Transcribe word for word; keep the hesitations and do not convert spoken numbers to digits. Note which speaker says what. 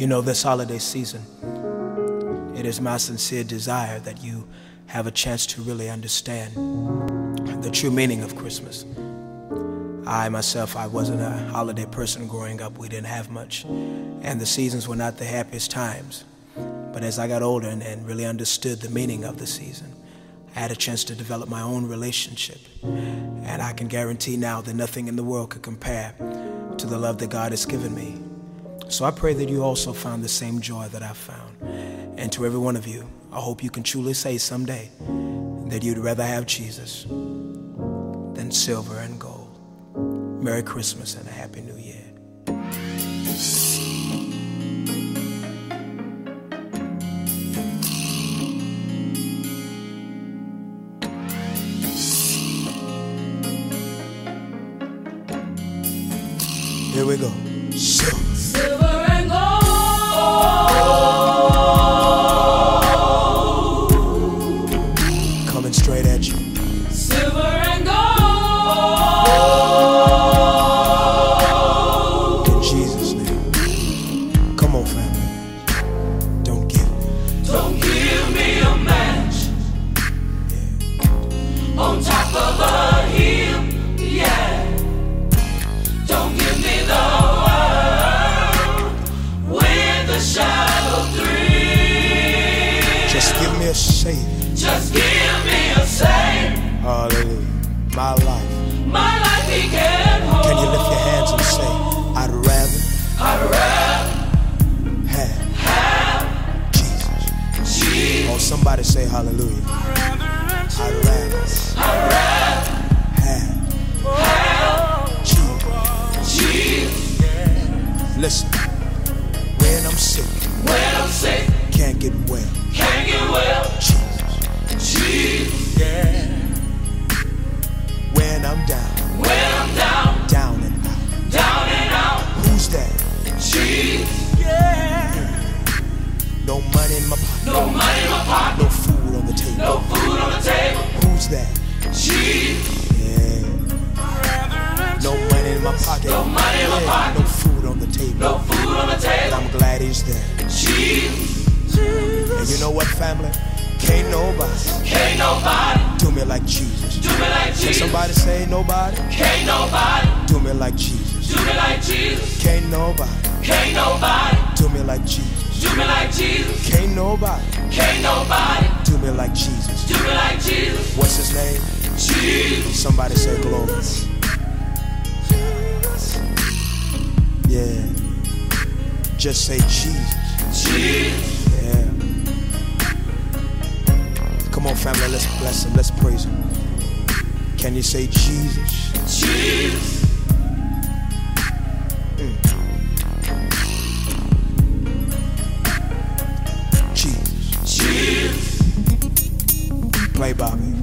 Speaker 1: You know, this holiday season, it is my sincere desire that you have a chance to really understand the true meaning of Christmas. I myself, I wasn't a holiday person growing up. We didn't have much, and the seasons were not the happiest times. But as I got older and, and really understood the meaning of the season, I had a chance to develop my own relationship. And I can guarantee now that nothing in the world could compare to the love that God has given me. So I pray that you also found the same joy that I found. And to every one of you, I hope you can truly say someday that you'd rather have Jesus than silver and gold. Merry Christmas and a Happy New Year. Here we go. Silver.
Speaker 2: Silver and gold.
Speaker 1: Coming straight at you.
Speaker 2: Silver and gold.
Speaker 1: In Jesus' name. Come on, family. Don't give me.
Speaker 2: Don't give me a match.
Speaker 1: Yeah.
Speaker 2: On top of a hill. Yeah. Don't give me the world with a shadow three.
Speaker 1: Just give me a Savior.
Speaker 2: Just give me a Savior.
Speaker 1: Hallelujah. My life.
Speaker 2: My life He can hold.
Speaker 1: Can you lift your hands and say, I'd rather
Speaker 2: I'd rather
Speaker 1: have,
Speaker 2: have
Speaker 1: Jesus.
Speaker 2: Jesus.
Speaker 1: Oh, somebody say hallelujah. I'd rather
Speaker 2: I'd rather
Speaker 1: have
Speaker 2: have
Speaker 1: Jesus.
Speaker 2: Jesus.
Speaker 1: Listen, when I'm sick,
Speaker 2: When I'm sick,
Speaker 1: can't get well,
Speaker 2: can't get well.
Speaker 1: Jesus.
Speaker 2: Jesus.
Speaker 1: Yeah. When I'm down,
Speaker 2: When I'm down,
Speaker 1: down and out,
Speaker 2: down and out.
Speaker 1: who's that?
Speaker 2: Jesus.
Speaker 1: Yeah. No money in my pocket,
Speaker 2: No money in my pocket.
Speaker 1: no food on the table.
Speaker 2: No food on the table.
Speaker 1: Who's that?
Speaker 2: Jesus.
Speaker 1: Yeah. No money in my pocket,
Speaker 2: No money in my
Speaker 1: yeah,
Speaker 2: pocket.
Speaker 1: no food on the table.
Speaker 2: No food on the
Speaker 1: But
Speaker 2: table.
Speaker 1: I'm glad He's there.
Speaker 2: Jesus.
Speaker 1: And you know what, family? Can't nobody
Speaker 2: Can't nobody
Speaker 1: do me like Jesus.
Speaker 2: do me like
Speaker 1: Can
Speaker 2: Jesus.
Speaker 1: somebody say nobody
Speaker 2: Can't nobody
Speaker 1: do me like Jesus?
Speaker 2: do me like Jesus.
Speaker 1: Can't nobody
Speaker 2: Can't nobody
Speaker 1: do me like Jesus.
Speaker 2: do me like Jesus.
Speaker 1: Can't nobody
Speaker 2: Can't nobody
Speaker 1: do me like Jesus.
Speaker 2: do me like Jesus.
Speaker 1: What's His name?
Speaker 2: Jesus.
Speaker 1: Somebody say glory. Yeah. Just say Jesus.
Speaker 2: Jesus.
Speaker 1: Yeah. Come on, family, let's bless Him. Let's praise Him. Can you say Jesus?
Speaker 2: Jesus.
Speaker 1: Mm. Jesus.
Speaker 2: Jesus.
Speaker 1: Play, Bobby.